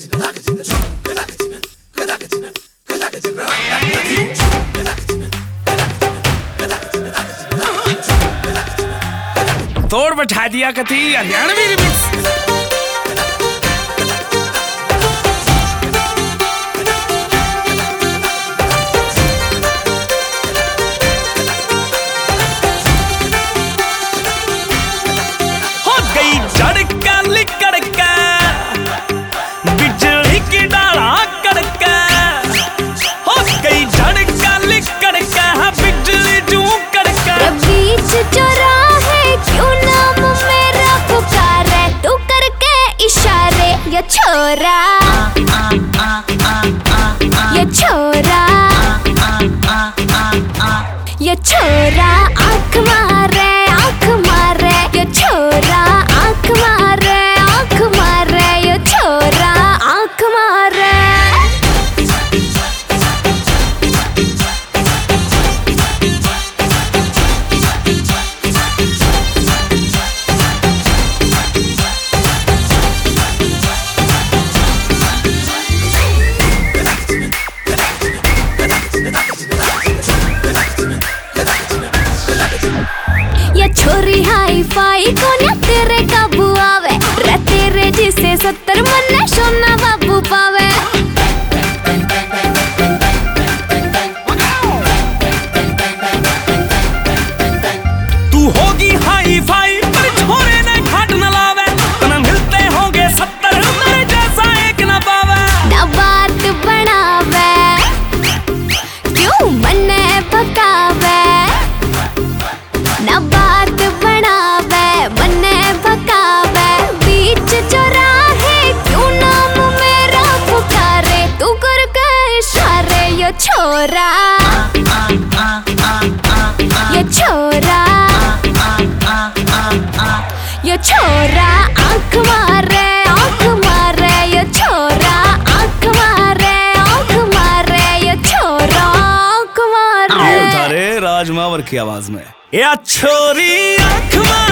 तोड़ बैठा दिया कथी हरियाणवी रिमिक्स। हो गई झड़का लिकड़का बिजली की डाला कड़का, हो गई झड़का लिकड़का बिजली जू कड़का। बीच चौराहे क्यों नाम मेरा पुकारे, तू करके इशारे ये छोरा, ये छोरा, ये छोरा आँख मारे आँख मारे, ये छोरा आँख मारे आँख मारे, ये छोरा आँख मारे। ये छोरी हाई फाई कोने तेरे काबू आवे, रे तेरे जिसे 70 मन्ने सोना बाबू पावे। तू होगी हाई फाई पर छोरे ने घाट न लावे, तना मिलते होंगे 70 मेरे जैसा एक न पावे। ना बात बनावे क्यों मन्ने भकावे, ना बात बनावे मन्ने भकावे। बीच चौराहे क्यों नाम मेरा पुकारे, तू करके इशारे ये छोरा, ये छोरा, ये छोरा आँख मारे आँख मारे, ये छोरा आँख मारे आँख मारे, ये छोरा आँख मारे। राज मावर की आवाज में या छोरी आँख मारे।